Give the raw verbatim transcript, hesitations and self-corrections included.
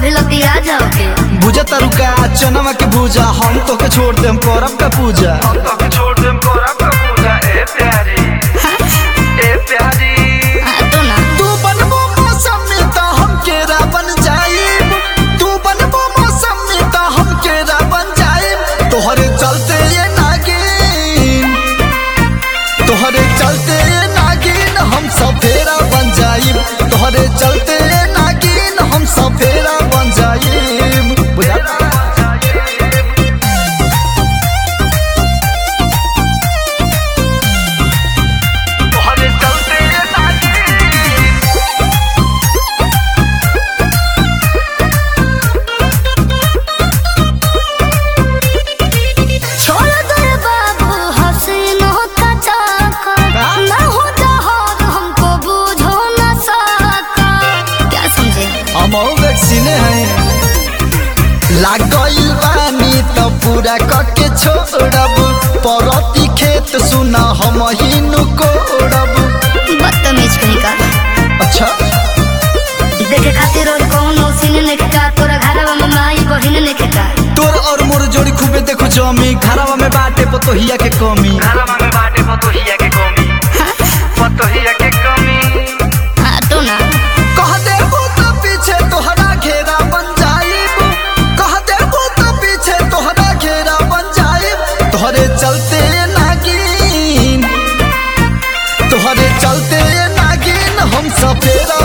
अभी लतिया जाओगे बुझा तरुका चनवा के भूजा हम तो के छोड़ देम करब का पूजा हम तो के छोड़ देम करब का पूजा ए प्यारी ए प्यारी तो ना तू बनबो मौसम में तो हम केरा बन जाइब तू बनबो मौसम में तो हम केरा बन जाइब तोहरे चलते ये नागिन तोहरे चलते ये नागिन हम सफेरा बन जाइब तोहरे चलते ये नागिन हम सफेरा बन जाइब बुझा तोहरे चलते ये नागिन छोड़ दे बाबू हसीनों का चाकर ना हो जहाज हमको बूझो ना सका क्या समझे हम वैक्सीन है लागल बानी तो पूरा करके छोड़ब परती खेत सुना हम हिनु कोड़ब बदतमीज कहीं का अच्छा देखे खातिर और कौन सीने ने का तोरा घरवा में माई बहिन ने का तोर और मोर जोड़ी खूबे देखो जमी घरवा में बाटे पतोहिया के कमी घरवा में बाटे पतोहिया के कमी पतोहिया के कमी हाँ तो ना कह देबो तो पीछे तोहरा घेरा बन जाइब कह देबो तो पीछे तोहरा घेरा बन जाइब तोहरे चलते नागिन तोहरे चलते नागिन हम सफेरा